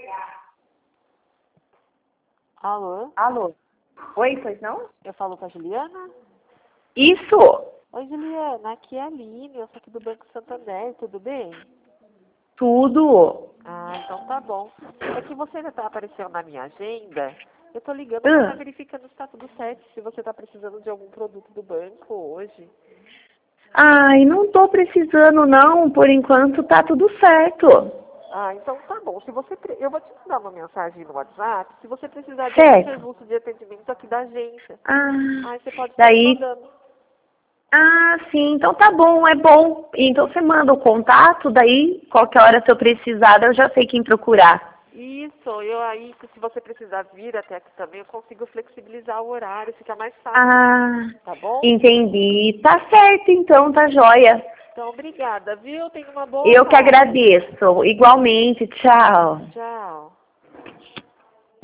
Alô? Alô? Oi, pois não? Eu falo com a Juliana? Isso! Oi, Juliana, aqui é a Aline, eu sou aqui do Banco Santander, tudo bem? Tudo! Ah, então tá bom. É que você ainda tá aparecendo na minha agenda, eu tô ligando pra estar verificando se tá tudo certo, se você tá precisando de algum produto do banco hoje. Ai, não tô precisando não, por enquanto tá tudo certo. Ah, então tá bom. Se você eu vou te mandar uma mensagem no WhatsApp, se você precisar de algum Certo. serviço de atendimento aqui da agência. Ah, Aí você pode estar me daí... mandando. Ah, sim, então tá bom, é bom. Então você manda o contato, daí qualquer hora se eu precisar, eu já sei quem procurar. Isso, eu aí, se você precisar vir até aqui também, eu consigo flexibilizar o horário, fica mais fácil, Ah, tá bom? entendi. Tá certo então, tá joia. Então, obrigada, viu? Tenha uma boa Eu que tarde. agradeço. Igualmente, tchau. Tchau.